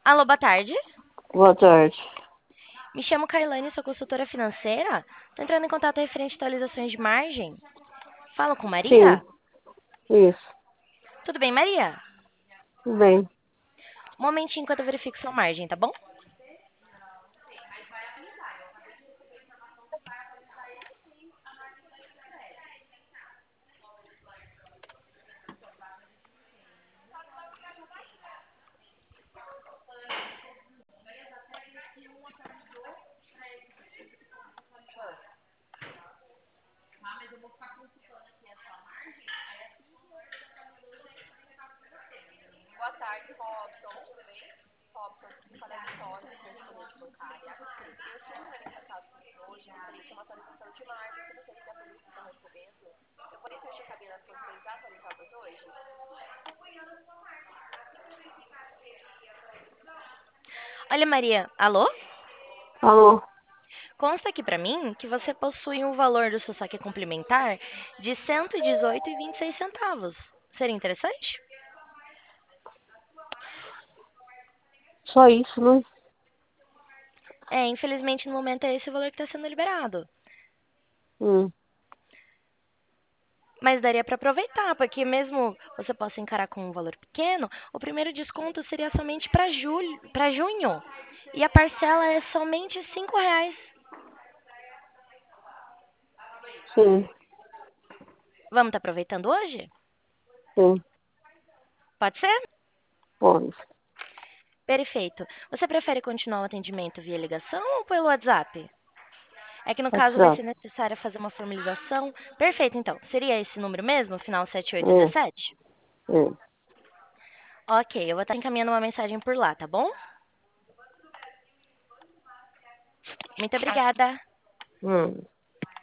Alô, boa tarde. Boa tarde. Me chamo Cailane, sou consultora financeira. Estou entrando em contato referente a atualizações de margem. Falo com Maria? Sim, isso. Tudo bem, Maria? Tudo bem. Um momentinho enquanto eu verifico sua margem, tá bom? Olha, Maria. Alô? Alô? Consta aqui pra mim que você possui um valor do seu saque complementar de 118,26 centavos. Seria interessante? Só isso, né? É, infelizmente no momento é esse o valor que está sendo liberado. Hum, Mas daria para aproveitar, porque mesmo você possa encarar com um valor pequeno, o primeiro desconto seria somente para junho. E a parcela é somente R$ 5. sim, Vamos estar aproveitando hoje? sim. Pode ser? Pode. Perfeito. Você prefere continuar o atendimento via ligação ou pelo WhatsApp? É que no caso vai WhatsApp. ser necessário fazer uma formalização. Perfeito, então. Seria esse número mesmo, final É, 7817? é. Ok, eu vou estar encaminhando uma mensagem por lá, tá bom? Muito obrigada. Hum.